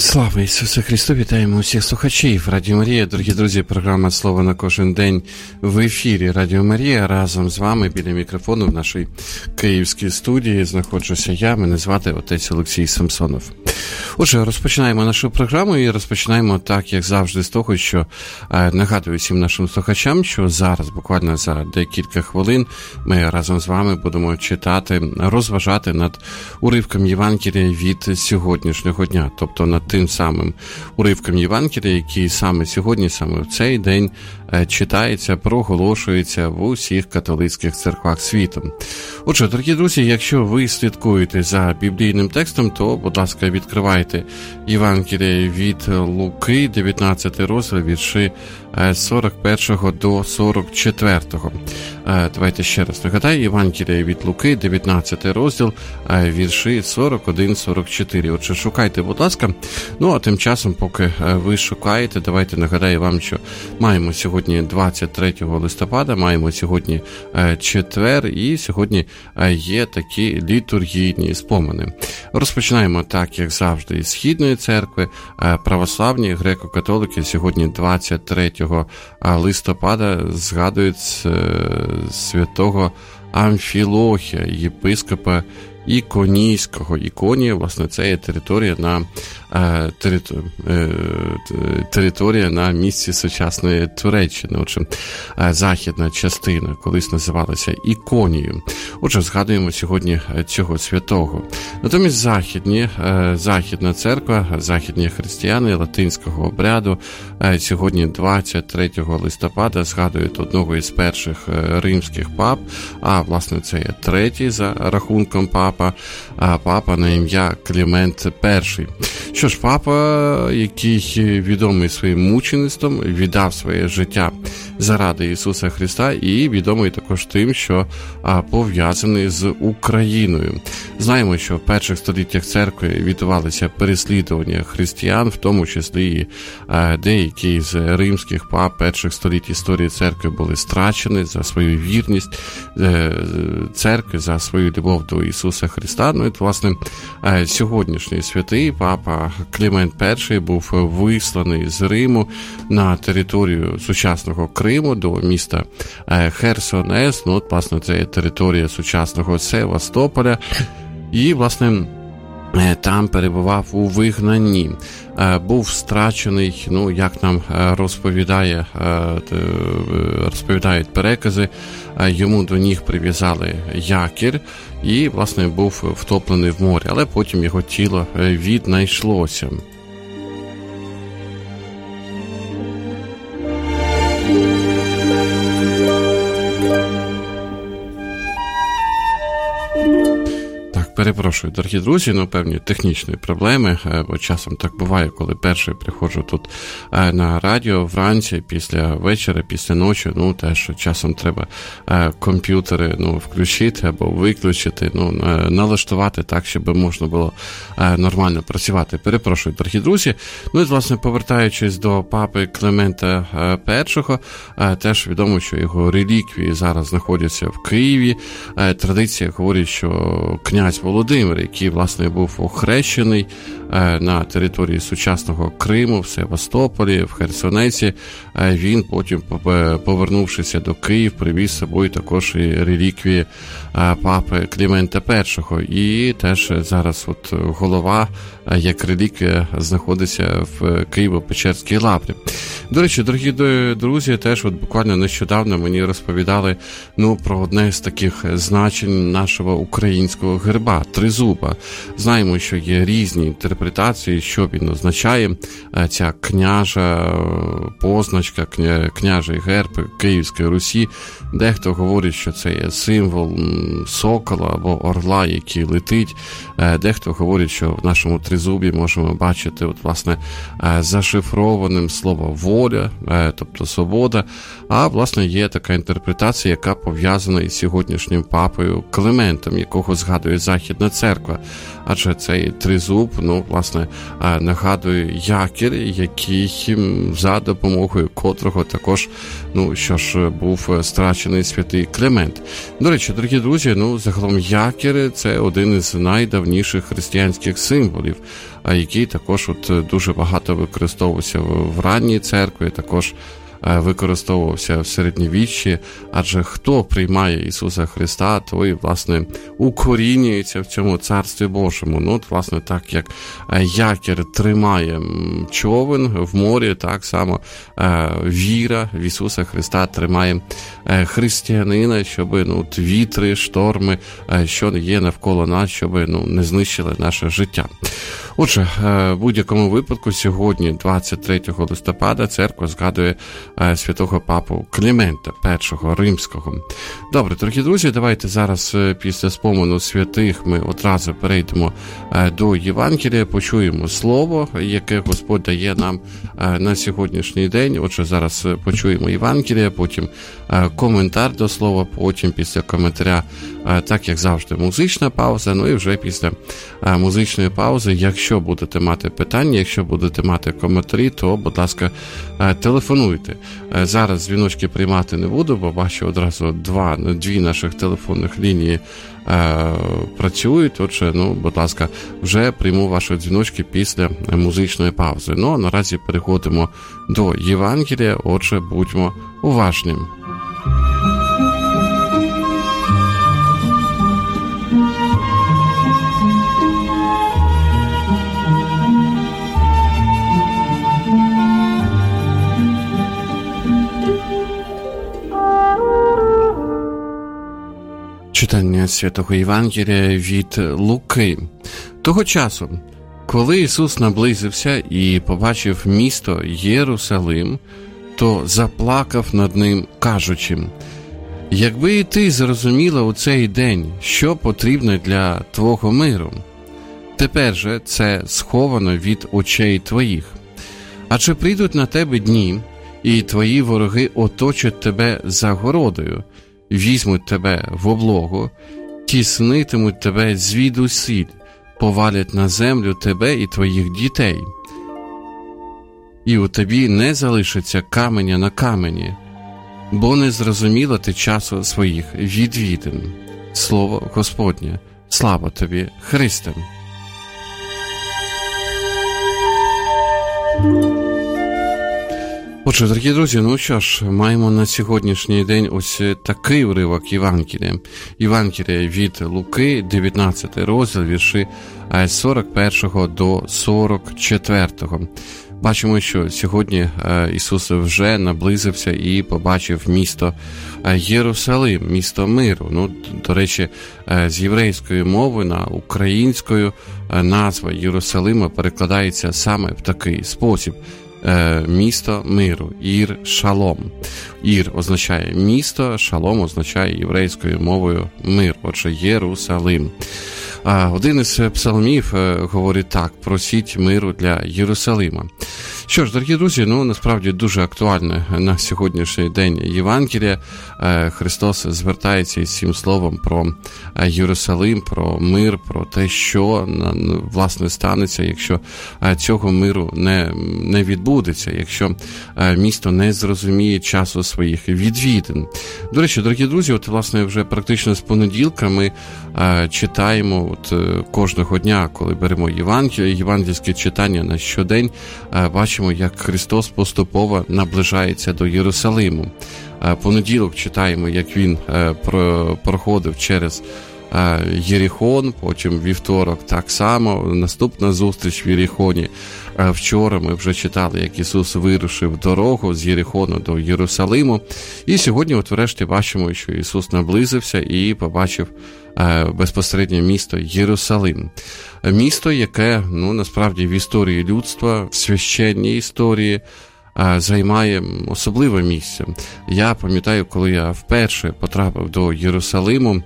Слава Ісусу Христу! Вітаємо усіх слухачів Радіо Марія. Дорогі друзі, програма «Слово на кожен день» в ефірі Радіо Марія. Разом з вами біля мікрофону в нашій київській студії знаходжуся я. Мене звати отець Олексій Самсонов. Отже, розпочинаємо нашу програму і розпочинаємо так, як завжди, з того, що нагадую всім нашим слухачам, що зараз, буквально за декілька хвилин, ми разом з вами будемо читати, розважати над уривком Євангелія від сьогоднішнього дня, тобто над тим самим уривком Євангелія, який саме сьогодні, саме в цей день читається, проголошується в усіх католицьких церквах світу. Отже, дорогі друзі, якщо ви слідкуєте за біблійним текстом, то, будь ласка, відкривайте Євангеліє від Луки, 19 розділ, вірші 41 до 44. Давайте ще раз нагадаю, Євангеліє від Луки, 19 розділ, вірші 41-44. Отже, шукайте, будь ласка. Ну, а тим часом, поки ви шукаєте, давайте нагадаю вам, що маємо сьогодні 23 листопада, маємо сьогодні четвер, і сьогодні є такі літургійні спомини. Розпочинаємо так, як завжди, із Східної церкви. Православні греко-католики сьогодні 23 листопада згадують святого Амфілохія, єпископа Іконійського. Іконія, власне, це є територія на місці сучасної Туреччини. Отже, західна частина колись називалася Іконією. Отже, згадуємо сьогодні цього святого. Натомість західна церква, західні християни латинського обряду сьогодні 23 листопада згадують одного із перших римських пап, а власне це є третій за рахунком папа на ім'я Клімент І. Що ж, папа, який відомий своїм мучеництвом, віддав своє життя заради Ісуса Христа і відомий також тим, що пов'язаний з Україною. Знаємо, що в перших століттях церкви відбувалися переслідування християн, в тому числі і деякі з римських пап перших століть історії церкви були страчені за свою вірність церкви, за свою любов до Ісуса Христа. Ну і, власне, сьогоднішній святий папа Клімент І був висланий з Риму на територію сучасного Криму до міста Херсонес. Ну, от, власне, це є територія сучасного Севастополя. І, власне, там перебував у вигнанні. Був страчений, ну, як нам розповідають перекази, йому до ніг прив'язали якір і, власне, був втоплений в морі, але потім його тіло віднайшлося. Перепрошую, дорогі друзі, певні технічні проблеми, бо часом так буває, коли перший приходжу тут на радіо вранці, після вечора, після ночі, теж часом треба комп'ютери, включити або виключити, налаштувати так, щоб можна було нормально працювати. Перепрошую, дорогі друзі. Ну і, власне, повертаючись до папи Климента І, теж відомо, що його реліквії зараз знаходяться в Києві. Традиція говорить, що князь Володимир, який, власне, був охрещений на території сучасного Криму, в Севастополі, в Херсонесі, він потім, повернувшися до Києва, привіз з собою також і реліквії папи Клімента І. І теж зараз голова, як реліквія, знаходиться в Києво-Печерській лаврі. До речі, дорогі друзі, теж буквально нещодавно мені розповідали про одне з таких значень нашого українського герба – тризуба. Знаємо, що є різні інтерпретації, що він означає. Ця княжа позначка, княжий герб Київської Русі. Дехто говорить, що це є символ сокола або орла, який летить. Дехто говорить, що в нашому тризубі можемо бачити, власне, зашифрованим слово воля, тобто свобода. А, власне, є така інтерпретація, яка пов'язана із сьогоднішнім папою Климентом, якого згадує Західна Західна церква. Адже цей тризуб, власне, нагадує якір, який за допомогою котрого також, був страчений святий Климент. До речі, дорогі друзі, загалом якір – це один із найдавніших християнських символів, який також дуже багато використовувався в ранній церкві, також використовувався в середньовіччі, адже хто приймає Ісуса Христа, той, власне, укорінюється в цьому Царстві Божому. Власне, так як якір тримає човен в морі, так само віра в Ісуса Христа тримає християнина, щоб вітри, шторми, що є навколо нас, щоб не знищили наше життя. Отже, в будь-якому випадку сьогодні, 23 листопада, церква згадує святого папу Климента I Римського. Добре, дорогі друзі, давайте зараз після спомену святих ми одразу перейдемо до Євангелія, почуємо слово, яке Господь дає нам на сьогоднішній день. Отже, зараз почуємо Євангелія, потім коментар до слова, потім після коментаря, так як завжди, музична пауза, і вже після музичної паузи, якщо будете мати питання, якщо будете мати коментарі, то, будь ласка, телефонуйте. Зараз дзвіночки приймати не буду, бо бачу одразу дві наших телефонних лінії працюють. Отже, будь ласка, вже прийму ваші дзвіночки після музичної паузи. Наразі переходимо до Євангелія, отже, будьмо уважні. Читання Святого Євангелія від Луки. Того часу, коли Ісус наблизився і побачив місто Єрусалим, то заплакав над ним, кажучи: «Якби і ти зрозуміла у цей день, що потрібно для твого миру, тепер же це сховано від очей твоїх. Адже прийдуть на тебе дні, і твої вороги оточать тебе загородою, візьмуть тебе в облогу, тіснитимуть тебе звідусіль, повалять на землю тебе і твоїх дітей. І у тобі не залишиться каменя на камені, бо не зрозуміла ти часу своїх відвідин». Слово Господнє. Слава тобі, Христе! Отже, дорогі друзі, маємо на сьогоднішній день ось такий уривок Євангелія. Євангелія від Луки, 19 розділ, вірші з 41 до 44. Бачимо, що сьогодні Ісус вже наблизився і побачив місто Єрусалим, місто миру. До речі, з єврейської мови на українською назва Єрусалима перекладається саме в такий спосіб. Місто миру, Ір Шалом. Ір означає місто, Шалом означає єврейською мовою мир, отже Єрусалим. Один із псалмів говорить так: «Просіть миру для Єрусалима». Що ж, дорогі друзі, насправді дуже актуальне на сьогоднішній день Євангелія. Христос звертається із цим словом про Єрусалим, про мир, про те, що, власне, станеться, якщо цього миру не відбудеться, якщо місто не зрозуміє часу своїх відвідин. До речі, дорогі друзі, власне, вже практично з понеділка ми читаємо кожного дня, коли беремо євангельське читання на щодень, бачимо, як Христос поступово наближається до Єрусалиму. Понеділок читаємо, як він проходив через Єріхон, потім вівторок так само, наступна зустріч в Єріхоні. Вчора ми вже читали, як Ісус вирушив дорогу з Єрихону до Єрусалиму. І сьогодні, врешті, бачимо, що Ісус наблизився і побачив безпосередньо місто Єрусалим. Місто, яке, насправді, в історії людства, в священній історії, займає особливе місце. Я пам'ятаю, коли я вперше потрапив до Єрусалиму,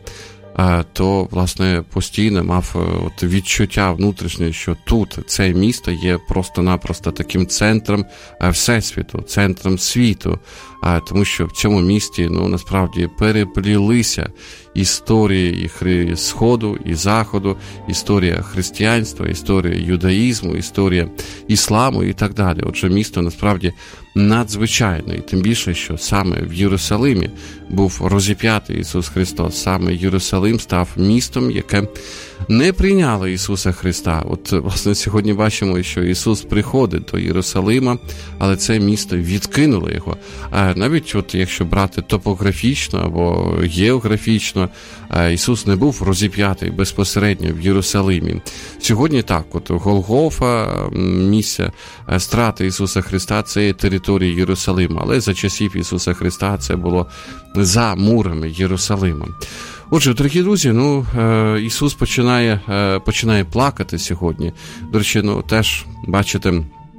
то, власне, постійно мав відчуття внутрішнє, що тут це місто є просто-напросто таким центром Всесвіту, центром світу. тому що в цьому місті, насправді, переплілися історії і Сходу, і Заходу, історія християнства, історія юдаїзму, історія ісламу і так далі. Отже, місто, насправді, надзвичайне. І тим більше, що саме в Єрусалимі був розіп'ятий Ісус Христос. Саме Єрусалим став містом, яке не прийняло Ісуса Христа. От, власне, сьогодні бачимо, що Ісус приходить до Єрусалима, але це місто відкинуло його. Навіть от якщо брати топографічно або географічно, Ісус не був розіп'ятий безпосередньо в Єрусалимі. Сьогодні так, от Голгофа, місце страти Ісуса Христа, це є територія Єрусалима, але за часів Ісуса Христа це було за мурами Єрусалима. Отже, дорогі друзі, Ісус починає плакати сьогодні. До речі, теж, бачите,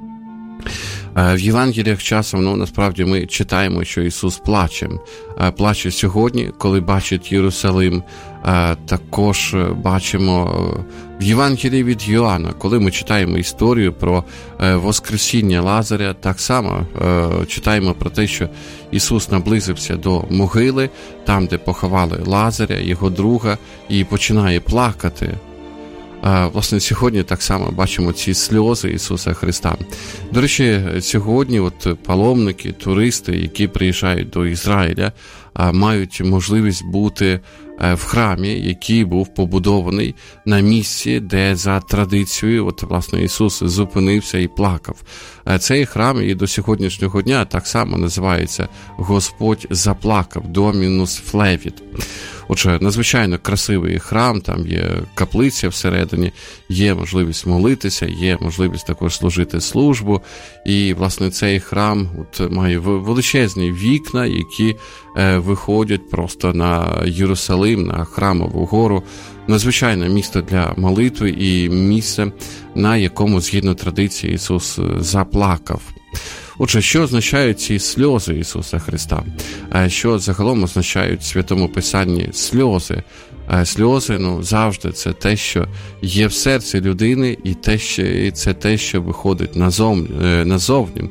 в Євангеліях часом, насправді, ми читаємо, що Ісус плаче. Плаче сьогодні, коли бачить Єрусалим. Також бачимо в Євангелії від Йоанна, коли ми читаємо історію про воскресіння Лазаря, так само читаємо про те, що Ісус наблизився до могили, там, де поховали Лазаря, його друга, і починає плакати. Власне, сьогодні так само бачимо ці сльози Ісуса Христа. До речі, сьогодні паломники, туристи, які приїжджають до Ізраїля, мають можливість бути в храмі, який був побудований на місці, де за традицією, власне, Ісус зупинився і плакав. Цей храм і до сьогоднішнього дня так само називається «Господь заплакав», «Домінус флевіт». Отже, надзвичайно красивий храм, там є каплиця всередині, є можливість молитися, є можливість також служити службу. І, власне, цей храм має величезні вікна, які виходять просто на Єрусалим, на Храмову гору. Надзвичайне місто для молитви і місце, на якому, згідно традиції, Ісус заплакав. Отже, що означають ці сльози Ісуса Христа? Що загалом означають в Святому Писанні сльози? Сльози, завжди це те, що є в серці людини, і це те, що виходить назовні.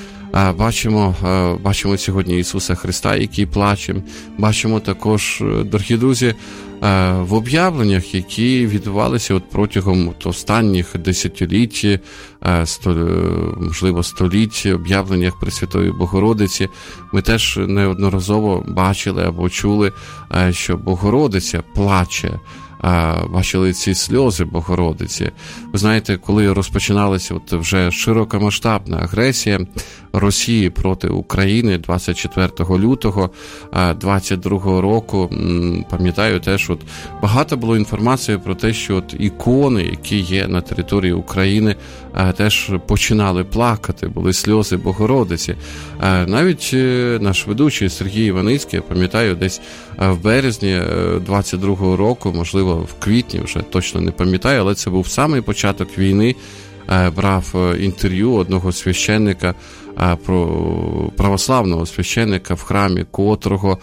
Бачимо сьогодні Ісуса Христа, який плаче. Бачимо також, дорогі друзі, в об'явленнях, які відбувалися протягом останніх десятиліть, можливо, століть, об'явленнях Пресвятої Богородиці, ми теж неодноразово бачили або чули, що Богородиця плаче. Бачили ці сльози Богородиці. Ви знаєте, коли розпочиналася вже широкомасштабна агресія Росії проти України 24 лютого 22 року, пам'ятаю теж, багато було інформації про те, що ікони, які є на території України, теж починали плакати, були сльози Богородиці. Навіть наш ведучий Сергій Іваницький, я пам'ятаю, десь в березні 22 року, можливо, в квітні, вже точно не пам'ятаю, але це був самий початок війни, брав інтерв'ю одного священника, православного священника, в храмі котрого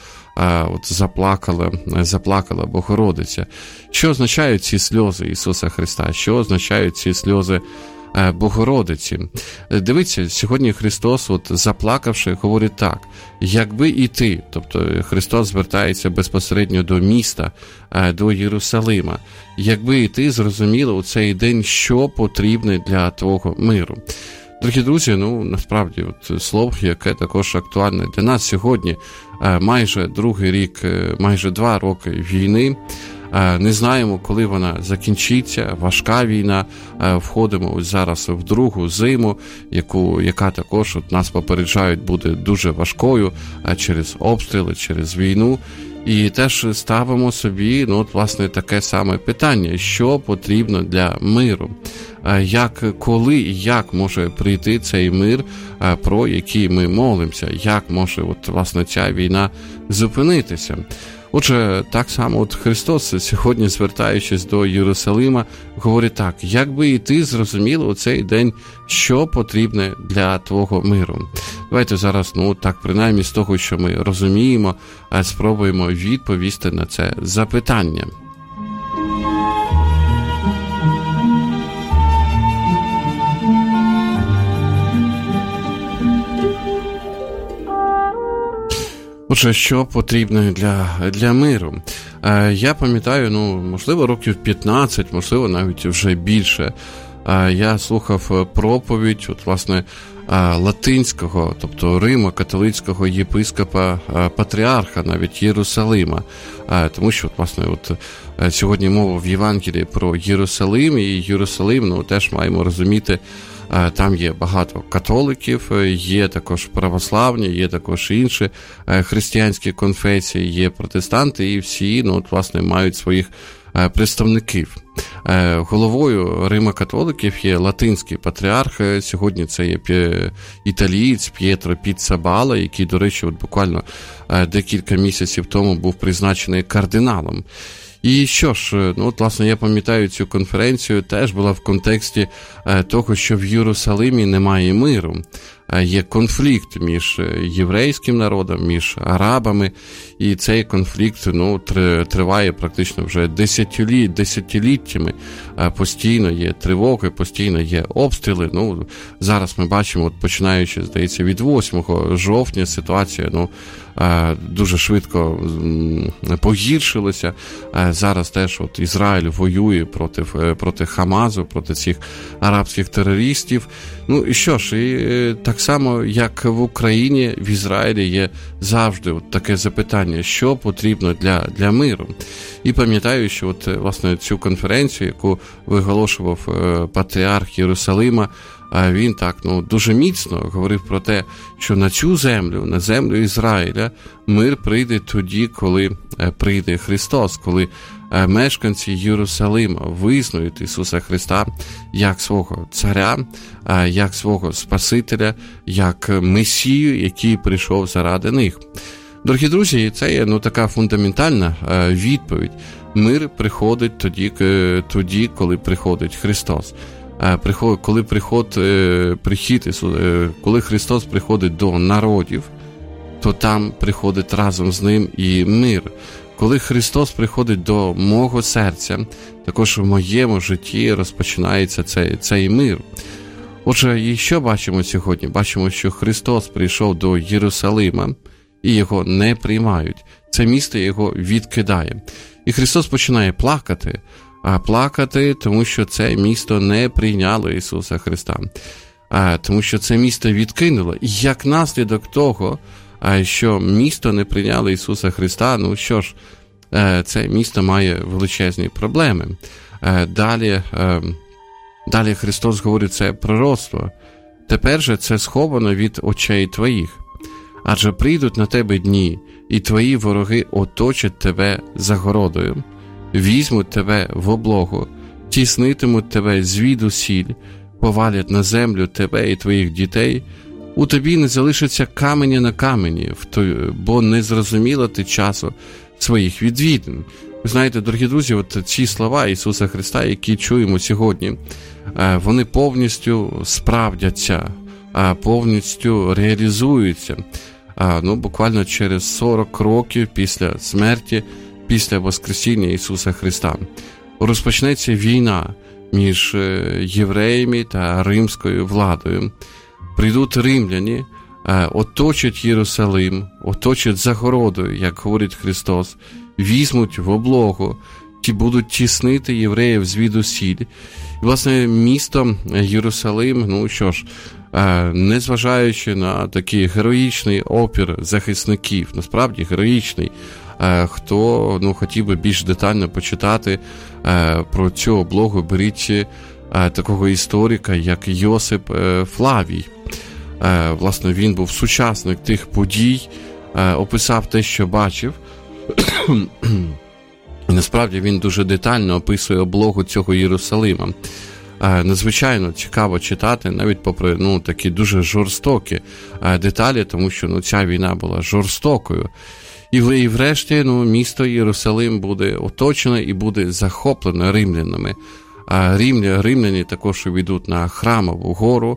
заплакала Богородиця. Що означають ці сльози Ісуса Христа? Що означають ці сльози Богородиці? Дивіться, сьогодні Христос, заплакавши, говорить так: якби і ти, тобто Христос звертається безпосередньо до міста, до Єрусалима, якби і ти зрозуміла у цей день, що потрібне для твого миру. Дорогі друзі, насправді, слово, яке також актуальне для нас сьогодні, майже другий рік, майже 2 роки війни, не знаємо, коли вона закінчиться, важка війна, входимо зараз в другу зиму, яка також нас попереджають буде дуже важкою через обстріли, через війну. І теж ставимо собі, власне, таке саме питання: що потрібно для миру? Коли і як може прийти цей мир, про який ми молимося? Як може, власне, ця війна зупинитися? Отже, так само Христос сьогодні, звертаючись до Єрусалима, говорить так: якби і ти зрозуміла у цей день, що потрібне для твого миру. Давайте зараз, так, принаймні з того, що ми розуміємо, спробуємо відповісти на це запитання. Отже, що потрібно для миру? Я пам'ятаю, можливо, років 15, можливо, навіть вже більше. Я слухав проповідь, власне, латинського, тобто Римо-католицького єпископа, патріарха навіть Єрусалима. Тому що, власне, сьогодні мова в Євангелії про Єрусалим, і Єрусалим, теж маємо розуміти, там є багато католиків, є також православні, є також інші християнські конфесії, є протестанти, і всі, власне, мають своїх представників. Головою Рима-католиків є латинський патріарх, сьогодні це є італієць П'єтро Піццабала, який, до речі, буквально декілька місяців тому був призначений кардиналом. І що ж, власне, я пам'ятаю, цю конференцію теж була в контексті того, що в Єрусалимі немає миру. Є конфлікт між єврейським народом, між арабами, і цей конфлікт триває практично вже десятиліттями. Постійно є тривоги, постійно є обстріли. Зараз ми бачимо, починаючи, здається, від 8 жовтня ситуація дуже швидко погіршилася. Зараз теж Ізраїль воює проти Хамасу, проти цих арабських терористів. І що ж, і так само, як в Україні, в Ізраїлі є завжди таке запитання, що потрібно для миру. І пам'ятаю, що власне цю конференцію, яку виголошував патріарх Єрусалима, він так дуже міцно говорив про те, що на цю землю, на землю Ізраїля, мир прийде тоді, коли прийде Христос, коли мешканці Єрусалима визнають Ісуса Христа як свого царя, як свого Спасителя, як Месію, який прийшов заради них. Дорогі друзі, це є така фундаментальна відповідь. Мир приходить тоді, коли приходить Христос. Коли Христос приходить до народів, то там приходить разом з ним і мир. Коли Христос приходить до мого серця, також в моєму житті розпочинається цей мир. Отже, і що бачимо сьогодні? Бачимо, що Христос прийшов до Єрусалима, і його не приймають. Це місто його відкидає. І Христос починає плакати, тому що це місто не прийняло Ісуса Христа. Тому що це місто відкинуло. І як наслідок того, що місто не прийняло Ісуса Христа, це місто має величезні проблеми. Далі Христос говорить це пророцтво. Тепер же це сховано від очей твоїх. Адже прийдуть на тебе дні, і твої вороги оточать тебе загородою, візьмуть тебе в облогу, тіснитимуть тебе звідусіль, повалять на землю тебе і твоїх дітей. У тобі не залишиться каменя на камені, бо не зрозуміла ти часу своїх відвідин. Ви знаєте, дорогі друзі, ці слова Ісуса Христа, які чуємо сьогодні, вони повністю справдяться, повністю реалізуються. Буквально через 40 років після смерті, після Воскресіння Ісуса Христа. Розпочнеться війна між євреями та римською владою. Прийдуть римляні, оточать Єрусалим, оточать загородою, як говорить Христос, візьмуть в облогу, ті будуть тіснити євреїв звідусіль. І, власне, місто Єрусалим, незважаючи на такий героїчний опір захисників, насправді героїчний, хто хотів би більш детально почитати про цю облогу, беріть такого історика, як Йосип Флавій. Власне, він був сучасник тих подій, описав те, що бачив. І насправді він дуже детально описує облогу цього Єрусалима. Надзвичайно цікаво читати, навіть попри такі дуже жорстокі деталі, тому що ця війна була жорстокою. І врешті місто Єрусалим буде оточено і буде захоплено римлянами. Римляні також увійдуть на Храмову гору,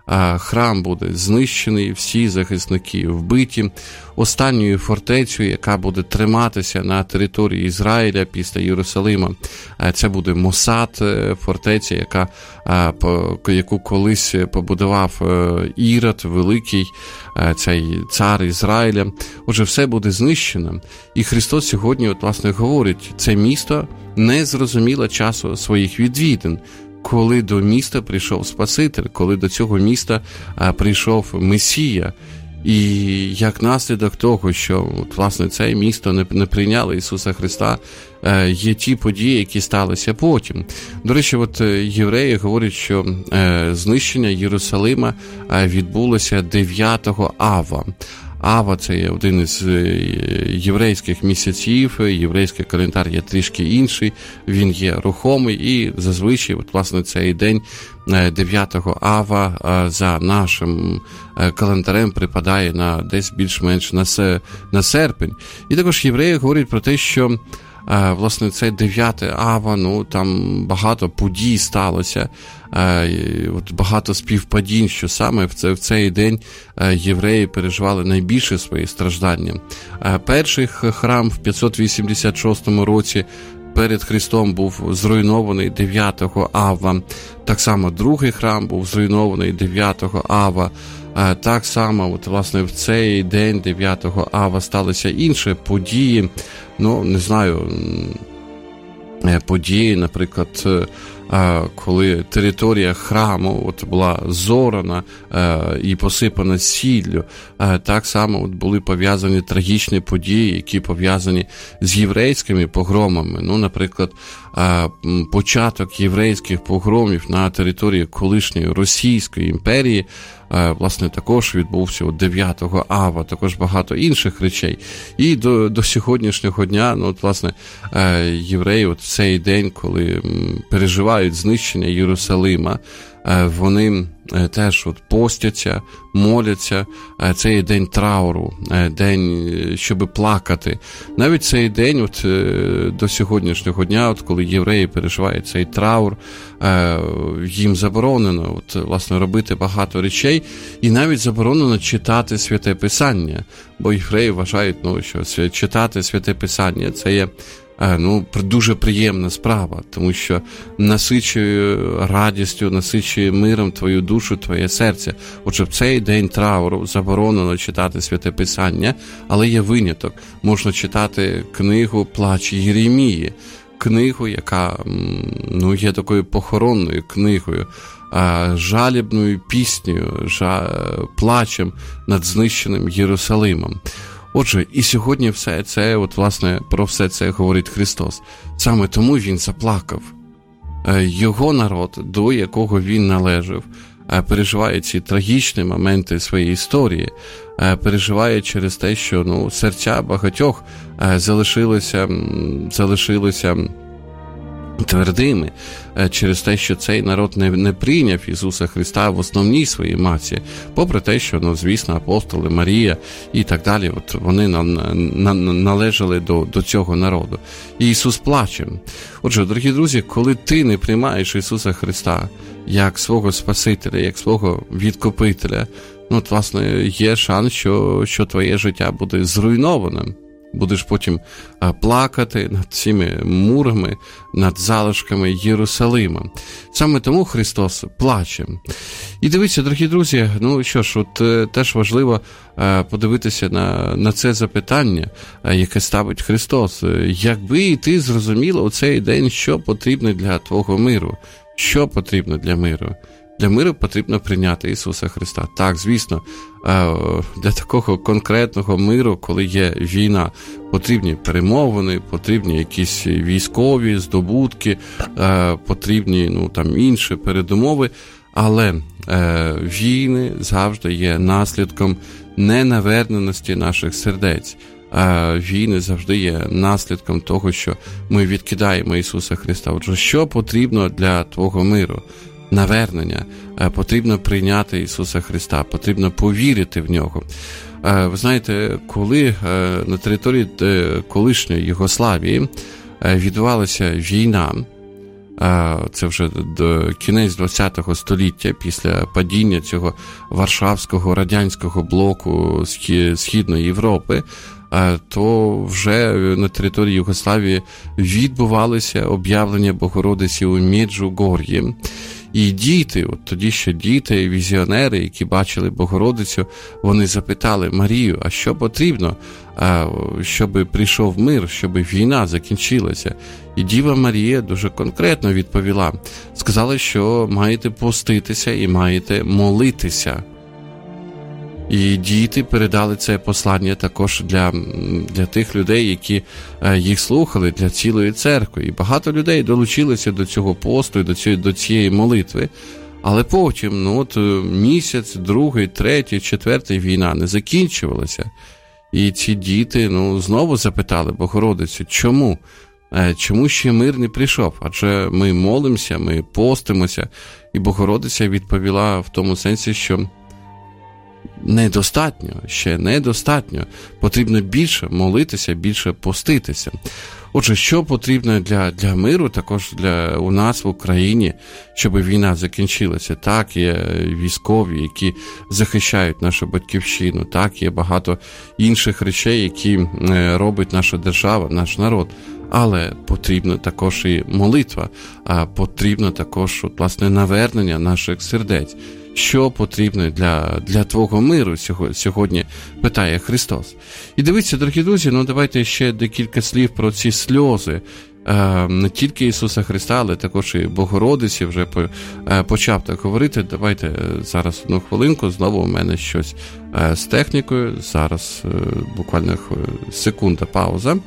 храм буде знищений, всі захисники вбиті. Останньою фортецею, яка буде триматися на території Ізраїля після Єрусалима, це буде Мосад, фортеця, яку колись побудував Ірод Великий, цей цар Ізраїля. Отже, все буде знищено. І Христос сьогодні, власне, говорить, це місто не зрозуміло часу своїх відвідин, коли до міста прийшов Спаситель, коли до цього міста прийшов Месія. І як наслідок того, що, власне, це місто не прийняло Ісуса Христа, є ті події, які сталися потім. До речі, євреї говорять, що знищення Єрусалима відбулося 9 Ава. Ава – це є один із єврейських місяців, єврейський календар є трішки інший, він є рухомий, і зазвичай, власне, цей день 9 Ава за нашим календарем припадає на десь більш-менш на серпень. І також євреї говорять про те, що власне, це 9 Ава, там багато подій сталося, багато співпадінь, що саме в цей день євреї переживали найбільше свої страждання. Перший храм в 586 році перед Христом був зруйнований 9 Ава. Так само другий храм був зруйнований 9 Ава. Так само, власне, в цей день 9 Ава сталися інші події. Не знаю, події, наприклад, коли територія храму була зорана і посипана сіллю. Так само були пов'язані трагічні події, які пов'язані з єврейськими погромами. Наприклад, початок єврейських погромів на території колишньої Російської імперії, власне, також відбувся 9 Ава, також багато інших речей. І до сьогоднішнього дня, власне, євреї в цей день, коли переживають знищення Єрусалима, вони теж постяться, моляться. Це є день трауру, день, щоб плакати. Навіть цей день, до сьогоднішнього дня, коли євреї переживають цей траур, їм заборонено, власне, робити багато речей, і навіть заборонено читати Святе Писання, бо євреї вважають, що читати Святе Писання – це є дуже приємна справа, тому що насичує радістю, насичує миром твою душу, твоє серце. Отже, в цей день трауру заборонено читати Святе Писання, але є виняток. Можна читати книгу «Плач Єремії», книгу, яка є такою похоронною книгою, жалібною піснею, плачем над знищеним Єрусалимом. Отже, і сьогодні все це, власне, про все це говорить Христос. Саме тому Він заплакав. Його народ, до якого Він належав, переживає ці трагічні моменти своєї історії, переживає через те, що серця багатьох залишилися твердими через те, що цей народ не прийняв Ісуса Христа в основній своїй масі, попри те, що, звісно, апостоли, Марія і так далі, вони належали до цього народу. І Ісус плаче. Отже, дорогі друзі, коли ти не приймаєш Ісуса Христа як свого Спасителя, як свого Відкупителя, власне, є шанс, що твоє життя буде зруйноване. Будеш потім плакати над цими мурами, над залишками Єрусалима. Саме тому Христос плаче. І дивіться, дорогі друзі, що ж, теж важливо подивитися на це запитання, яке ставить Христос. Якби і ти зрозуміла у цей день, що потрібно для твого миру? Що потрібно для миру? Для миру потрібно прийняти Ісуса Христа. Так, звісно, для такого конкретного миру, коли є війна, потрібні перемовини, потрібні якісь військові здобутки, потрібні інші передумови, але війни завжди є наслідком ненаверненості наших сердець. Війни завжди є наслідком того, що ми відкидаємо Ісуса Христа. Отже, що потрібно для твого миру? Навернення. Потрібно прийняти Ісуса Христа, потрібно повірити в Нього. Ви знаєте, коли на території колишньої Югославії відбувалася війна, це вже кінець ХХ століття, після падіння цього Варшавського радянського блоку Східної Європи, то вже на території Югославії відбувалися об'явлення Богородиці у Меджугор'ї. І діти, от тоді ще діти, візіонери, які бачили Богородицю, вони запитали Марію, а що потрібно, щоб прийшов мир, щоб війна закінчилася? І Діва Марія дуже конкретно відповіла. Сказала, що маєте поститися і маєте молитися. І діти передали це послання також для тих людей, які їх слухали, для цілої церкви. І багато людей долучилися до цього посту і до цієї молитви. Але потім, місяць, другий, третій, четвертий війна не закінчувалася. І ці діти, знову запитали Богородицю, чому? Чому ще мир не прийшов? Адже ми молимося, ми постимося. І Богородиця відповіла в тому сенсі, що ще недостатньо. Потрібно більше молитися, більше поститися. Отже, що потрібно для миру, також у нас в Україні, щоб війна закінчилася? Так, є військові, які захищають нашу батьківщину. Так, є багато інших речей, які робить наша держава, наш народ. Але потрібна також і молитва, потрібно також, навернення наших сердець. Що потрібно для твого миру сьогодні, питає Христос. І дивіться, дорогі друзі, давайте ще декілька слів про ці сльози. Не тільки Ісуса Христа, але також і Богородиці вже почав так говорити. Давайте зараз одну хвилинку, знову у мене щось з технікою. Зараз буквально секунда пауза.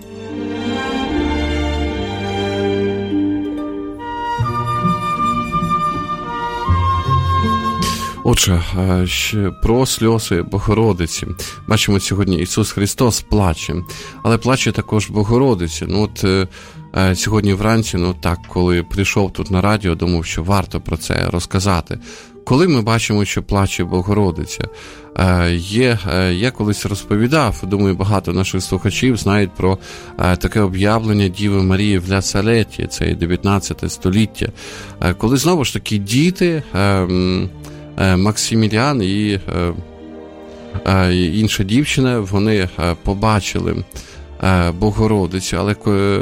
Отже, про сльози Богородиці. Бачимо, сьогодні Ісус Христос плаче, але плаче також Богородиця. Сьогодні вранці, коли прийшов тут на радіо, думав, що варто про це розказати. Коли ми бачимо, що плаче Богородиця, я колись розповідав, думаю, багато наших слухачів знають про таке об'явлення Діви Марії в Ля Салетті, це 19 століття, коли знову ж таки діти, Максиміліан і інша дівчина, вони побачили Богородицю, але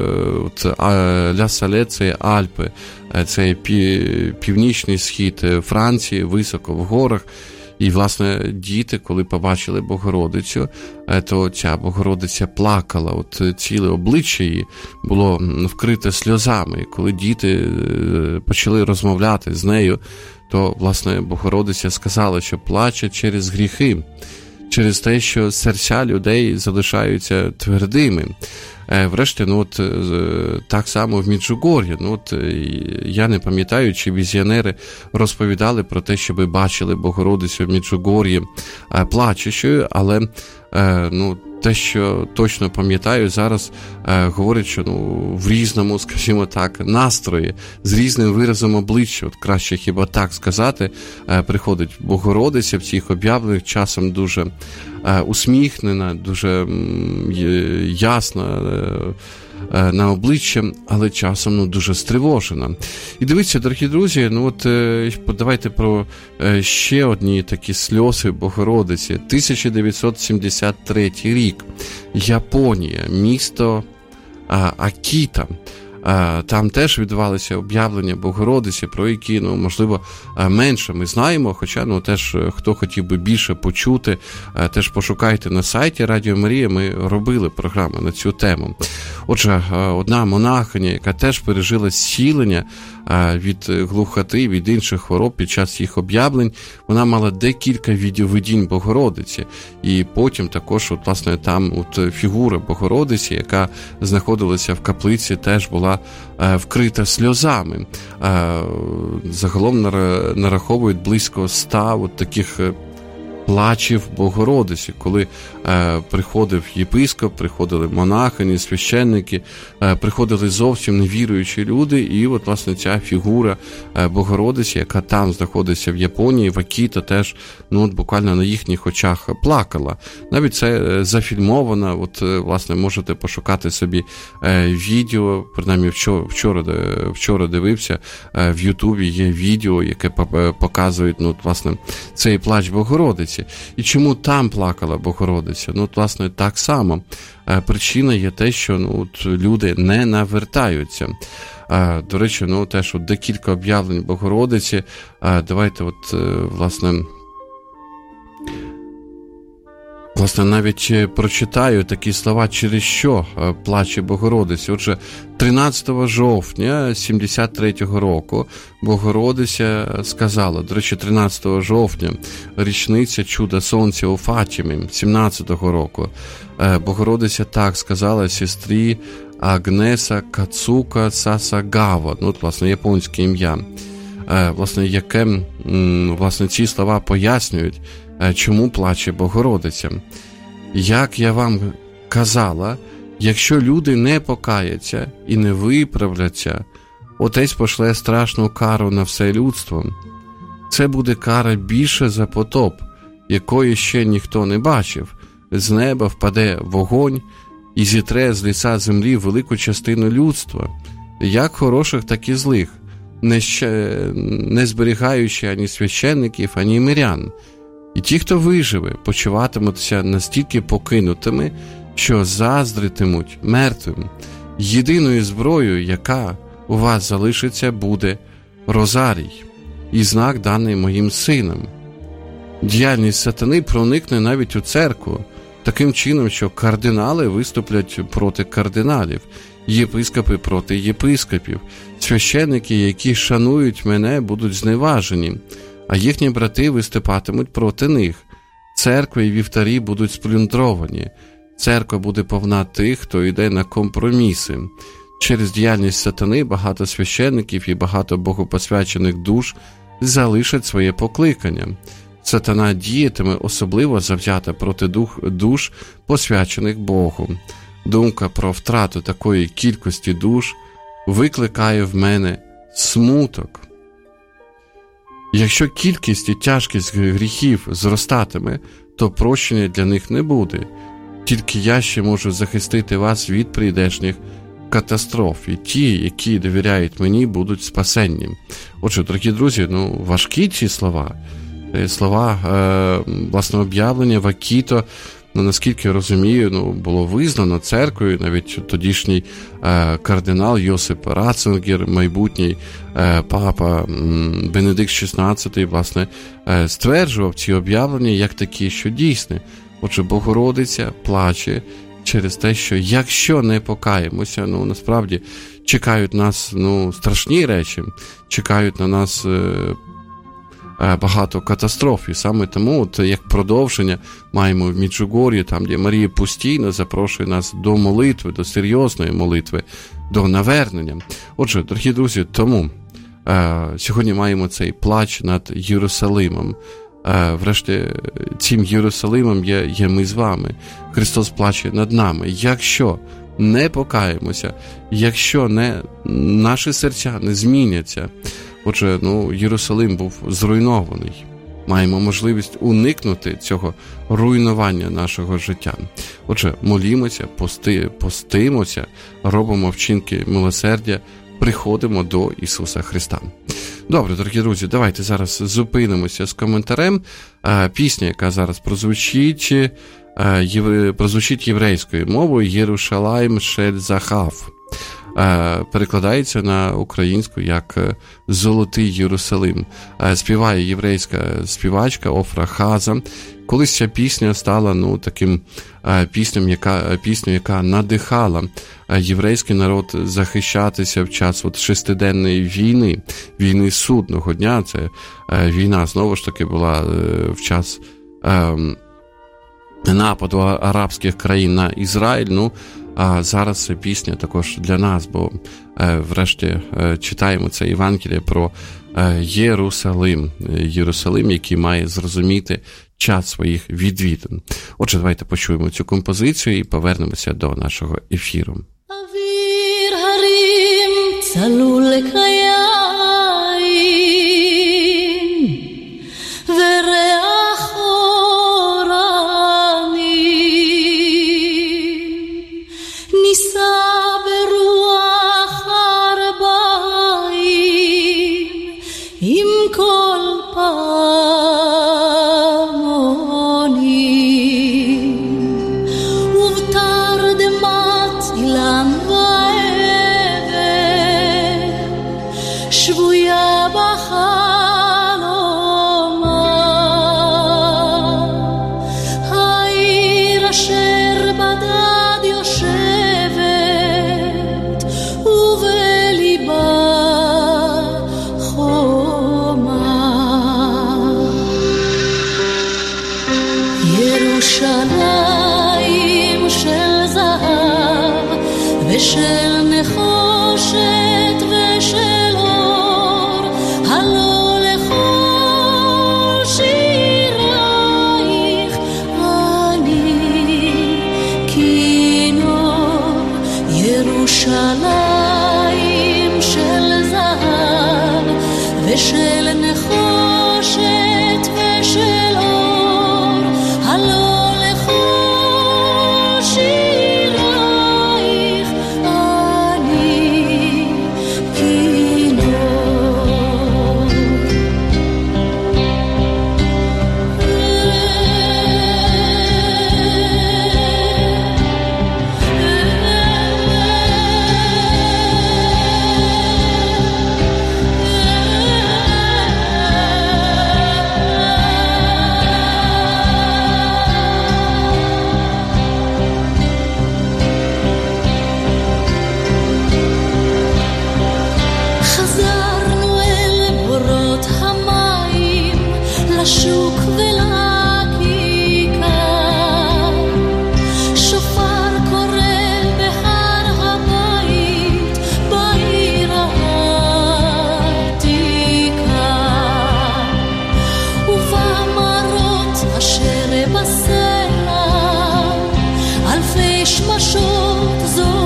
Ля Салет – це Альпи, це північний схід Франції, високо в горах. І, власне, діти, коли побачили Богородицю, то ця Богородиця плакала, ціле обличчя її було вкрите сльозами. І коли діти почали розмовляти з нею, то, власне, Богородиця сказала, що плаче через гріхи, через те, що серця людей залишаються твердими. Врешті, так само в Меджугор'ї. Я не пам'ятаю, чи візіонери розповідали про те, що ви бачили Богородицю в Меджугор'ї плачущою, але те, що точно пам'ятаю, зараз говорять, що в різному, скажімо так, настрої, з різним виразом обличчя, краще хіба так сказати, приходить Богородиця в цих об'явленнях, часом дуже усміхнена, дуже ясна на обличчя, але часом дуже стривожена. І дивіться, дорогі друзі, давайте про ще одні такі сльози Богородиці. 1973 рік. Японія, місто Акіта. Там теж відбувалися об'явлення Богородиці, про які, можливо, менше ми знаємо, хоча, теж, хто хотів би більше почути, теж пошукайте на сайті Радіо Марія, ми робили програму на цю тему. Отже, одна монахиня, яка теж пережила зцілення від глухоти, від інших хвороб під час їх об'явлень, вона мала декілька видінь Богородиці. І потім також, власне, там фігура Богородиці, яка знаходилася в каплиці, теж була вкрита сльозами. Загалом нараховують близько 100 таких плачів Богородиці, коли приходив єпископ, приходили монахині, священники, приходили зовсім невіруючі люди, і от, власне, ця фігура Богородиці, яка там знаходиться в Японії, в Акіто, теж, ну, от буквально на їхніх очах плакала. Навіть це зафільмовано, от, власне, можете пошукати собі відео, принаймні вчора дивився, в Ютубі є відео, яке показує, ну, от, власне, цей плач Богородиці. І чому там плакала Богородиця? Ну, от, власне, так само. Причина є те, що, ну, от, люди не навертаються. До речі, ну, теж от декілька об'явлень Богородиці. Давайте, от, власне, навіть прочитаю такі слова, через що плаче Богородиця. Отже, 13 жовтня 73-го року Богородиця сказала, до речі, 13 жовтня, річниця чуда сонця у Фатімі, 17-го року, Богородиця так сказала сестрі Агнеса Кацука Сасагава, ну, от, власне, японське ім'я, власне, яке, власне, ці слова пояснюють, чому плаче Богородиця. Як я вам казала, якщо люди не покаяться і не виправляться, Отець пошле страшну кару на все людство. Це буде кара більше за потоп, якої ще ніхто не бачив. З неба впаде вогонь і зітре з лиця землі велику частину людства, як хороших, так і злих, не зберігаючи ані священників, ані мирян. І ті, хто виживе, почуватимуться настільки покинутими, що заздритимуть мертвим. Єдиною зброєю, яка у вас залишиться, буде розарій, і знак, даний моїм синам. Діяльність сатани проникне навіть у церкву, таким чином, що кардинали виступлять проти кардиналів, єпископи проти єпископів, священники, які шанують мене, будуть зневажені, а їхні брати виступатимуть проти них. Церкви і вівтарі будуть сплюндровані. Церква буде повна тих, хто йде на компроміси. Через діяльність сатани багато священників і багато богопосвячених душ залишать своє покликання. Сатана діятиме особливо завзято проти душ, посвячених Богу. Думка про втрату такої кількості душ викликає в мене смуток. Якщо кількість і тяжкість гріхів зростатиме, то прощення для них не буде. Тільки я ще можу захистити вас від прийдешніх катастроф, і ті, які довіряють мені, будуть спасенні. Отже, дорогі друзі, ну, важкі ці слова. Слова власне об'явлення в Акіто, ну, наскільки я розумію, ну, було визнано церквою, навіть тодішній кардинал Йосип Ратцингер, майбутній папа Бенедикт XVI, власне, стверджував ці об'явлення як такі, що дійсні. Отже, Богородиця плаче через те, що якщо не покаємося, ну, насправді, чекають нас, ну, страшні речі, чекають на нас багато катастроф. І саме тому, от, як продовження, маємо в Меджугор'ї, там, де Марія постійно запрошує нас до молитви, до серйозної молитви, до навернення. Отже, дорогі друзі, тому сьогодні маємо цей плач над Єрусалимом. Врешті, цим Єрусалимом є ми з вами. Христос плаче над нами. Якщо не покаємося, якщо наші серця не зміняться, отже, ну, Єрусалим був зруйнований. Маємо можливість уникнути цього руйнування нашого життя. Отже, молімося, постимося, робимо вчинки милосердя, приходимо до Ісуса Христа. Добре, дорогі друзі, давайте зараз зупинимося з коментарем. Пісня, яка зараз прозвучить єврейською мовою «Єрушалайм шель захав». Перекладається на українську як «Золотий Єрусалим». Співає єврейська співачка Офра Хаза. Колись ця пісня стала, ну, таким піснею, яка надихала єврейський народ захищатися в час от шестиденної війни судного дня. Це війна, знову ж таки, була в час нападу арабських країн на Ізраїль. Ну, а зараз це пісня також для нас, бо врешті читаємо це Євангеліє про Єрусалим, який має зрозуміти час своїх відвідин. Отже, давайте почуємо цю композицію і повернемося до нашого ефіру. אוויר הרים צלול לקיים וריח אורנים נישא ברוח ארבעים עם כל פעמונים ובתרדמת אילן שבויה בחלומה העיר אשר בדד יושבת ובליבה חומה ירושלים של זהב ושל נחושת ושל אור הלא לכל שירייך אני כינור ירושלים של זהב ושל נחושת ושל אור הלא לכל שירייך אני חזרנו אל בורות המים לשוק ולכיכר שופר קורא בהר הבית בעיר העתיקה ובמרות אשר בסלע אלפי שמשות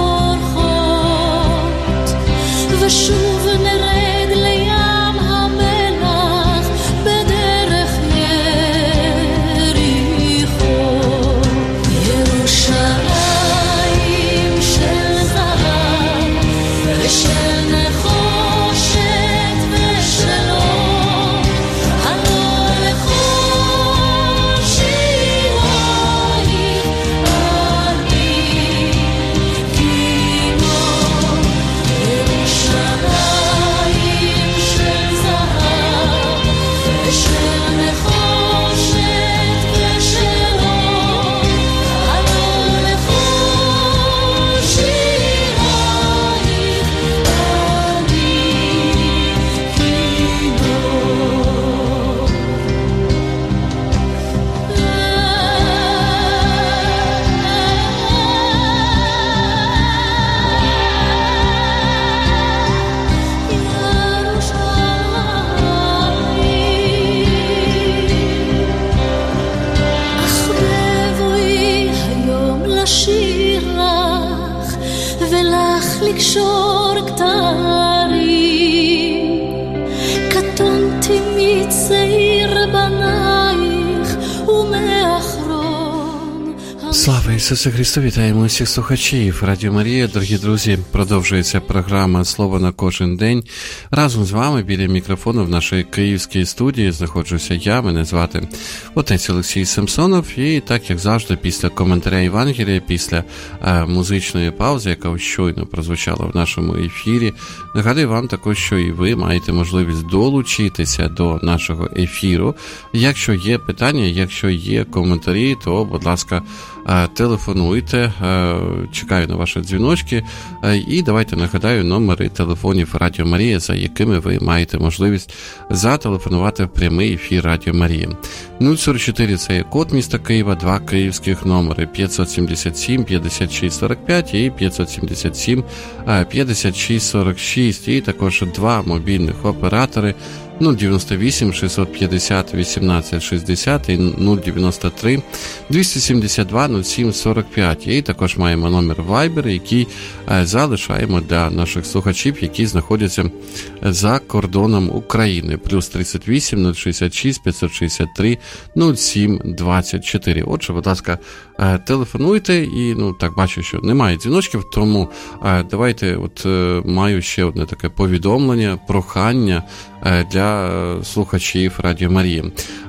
זורחות ושוב נרד לים המלח בדרך יריחו ירושלים של זהב ושל נחושת ושל אור הלא לכל שירייך אני כינור ירושלים של זהב ושל נחושת ושל אור הלא לכל שירייך אני אך בבואי היום לשיר לך ולך לקשור כתרים קטונתי מצעיר בנייך ומאחרון Слава Ісусу Христу! Вітаємо усіх слухачів Радіо Марія. Дорогі друзі, продовжується програма «Слово на кожен день». Разом з вами біля мікрофону в нашій київській студії знаходжуся я, мене звати отець Олексій Самсонов. І так, як завжди, після коментаря Євангелія, після музичної паузи, яка щойно прозвучала в нашому ефірі, нагадую вам також, що і ви маєте можливість долучитися до нашого ефіру. Якщо є питання, якщо є коментарі, то, будь ласка, телефонуйте, чекаю на ваші дзвіночки, і давайте нагадаю номери телефонів Радіо Марія, за якими ви маєте можливість зателефонувати в прямий ефір Радіо Марія. 044 – це є код міста Києва, 2 київських номери 577 56 45 і 577 56 46, і також 2 мобільних оператори 098 650 18 60 і 093 272 07 45. І також маємо номер Viber, який залишаємо для наших слухачів, які знаходяться за кордоном України. Плюс 38 066 563 07 24. Отже, будь ласка, телефонуйте, і так бачу, що немає дзвіночків, тому давайте, маю ще одне таке повідомлення, прохання для слухачів Радіо Марії.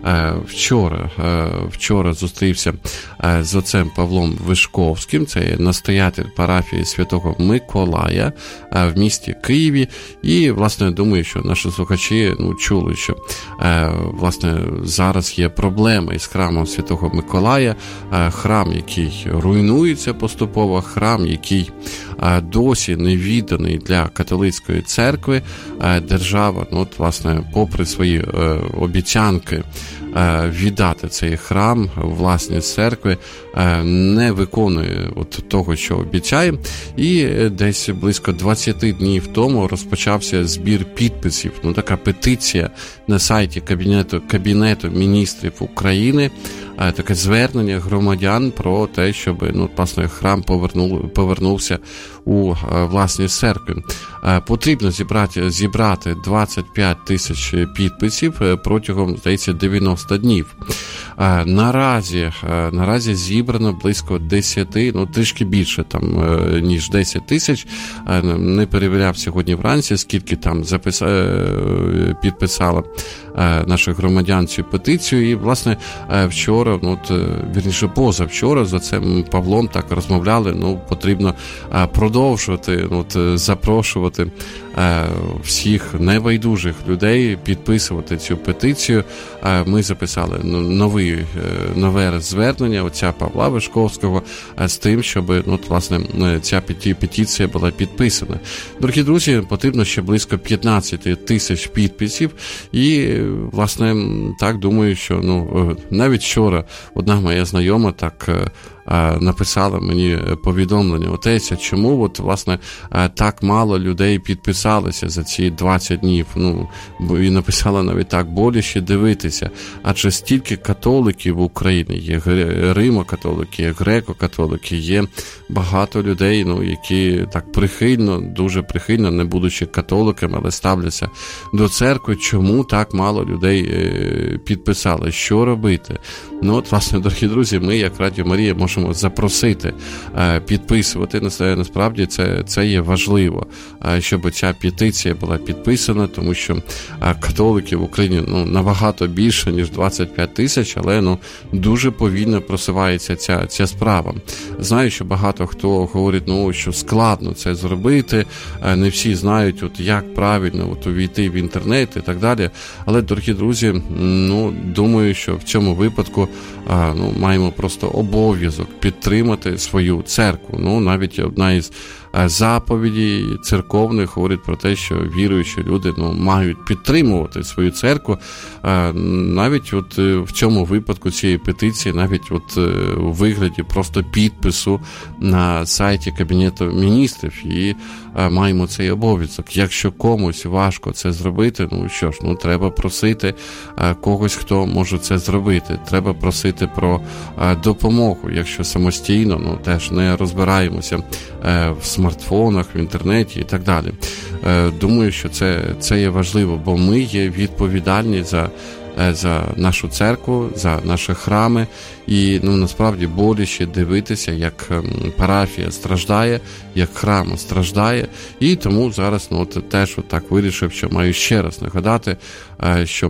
Вчора зустрівся з отцем Павлом Вишковським, це настоятель парафії Святого Миколая в місті Києві, і, власне, думаю, що наші слухачі чули, що, власне, зараз є проблеми із храмом Святого Миколая, храм, який руйнується поступово, храм, який досі не відданий для католицької церкви. Держава, власне, попри свої обіцянки віддати цей храм власність церкви, не виконує того, що обіцяє. І десь близько 20 днів тому розпочався збір підписів. Така петиція на сайті Кабінету міністрів України, таке звернення громадян про те, щоб власне, храм повернувся у власність церкви. Потрібно зібрати 25 тисяч підписів протягом, здається, 90 днів. Наразі зібрано близько 10, трішки більше ніж 10 тисяч. Не перевіряв сьогодні вранці, скільки там підписало наших громадян цю петицію. І, власне, вчора, позавчора з отцем Павлом так розмовляли, потрібно продовжувати, запрошувати всіх небайдужих людей підписувати цю петицію. Ми записали нове звернення отця Павла Вишковського з тим, щоб власне ця петиція була підписана. Дорогі друзі, потрібно ще близько 15 тисяч підписів, і, власне, так думаю, що навіть вчора одна моя знайома так написала мені повідомлення: отець, чому власне так мало людей підписалися за ці 20 днів? І написала навіть так: боляче дивитися, адже стільки католиків в Україні, є римо-католики, є греко-католики, є багато людей, які так прихильно, дуже прихильно, не будучи католиками, але ставляться до церкви. Чому так мало людей підписали? Що робити? Власне, дорогі друзі, ми, як Радіо Марія, можемо запросити підписувати. Насправді це є важливо, щоб ця петиція була підписана, тому що католиків в Україні набагато більше, ніж 25 тисяч, але дуже повільно просувається ця справа. Знаю, що багато хто говорить, що складно це зробити, не всі знають, як правильно увійти в інтернет і так далі. Але, дорогі друзі, думаю, що в цьому випадку маємо просто обов'язок підтримати свою церкву. Навіть одна із заповідей церковних говорить про те, що віруючі люди мають підтримувати свою церкву. Навіть в цьому випадку цієї петиції, навіть у вигляді просто підпису на сайті Кабінету міністрів, і маємо цей обов'язок. Якщо комусь важко це зробити, треба просити когось, хто може це зробити. Треба просити про допомогу. Якщо самостійно, теж не розбираємося в смартфонах, в інтернеті і так далі. Думаю, що це є важливо, бо ми є відповідальні за нашу церкву, за наші храми, і насправді боляче дивитися, як парафія страждає, як храм страждає, і тому зараз теж так вирішив, що маю ще раз нагадати, що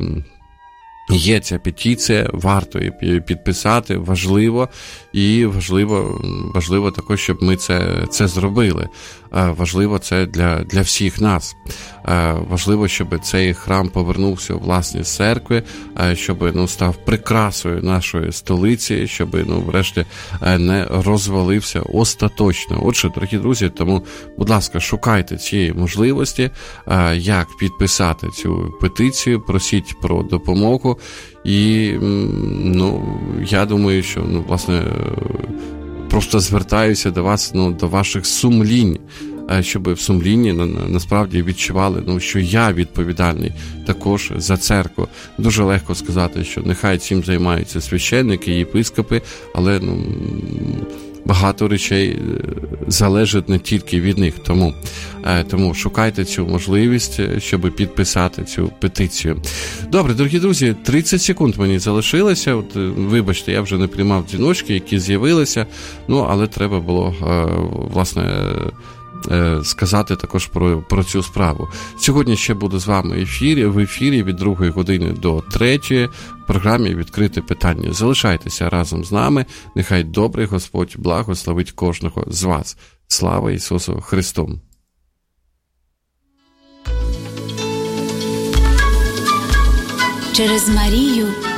є ця петиція, варто її підписати, важливо, і важливо також, щоб ми це зробили. Важливо це для всіх нас. Важливо, щоб цей храм повернувся у власність церкви, щоб став прикрасою нашої столиці, щоб врешті не розвалився остаточно. Отже, дорогі друзі, тому, будь ласка, шукайте цієї можливості, як підписати цю петицію, просіть про допомогу. Богу. І, я думаю, що, власне, просто звертаюся до вас, до ваших сумлінь, щоб в сумлінні насправді відчували, що я відповідальний також за церкву. Дуже легко сказати, що нехай цим займаються священники, єпископи, але багато речей залежить не тільки від них. Тому шукайте цю можливість, щоб підписати цю петицію. Добре, дорогі друзі, 30 секунд мені залишилося. Вибачте, я вже не приймав дзвіночки, які з'явилися, але треба було, власне, сказати також про цю справу. Сьогодні ще буду з вами в ефірі від 2 години до 3 в програмі «Відкрите питання». Залишайтеся разом з нами. Нехай добрий Господь благословить кожного з вас. Слава Ісусу Христу! Через Марію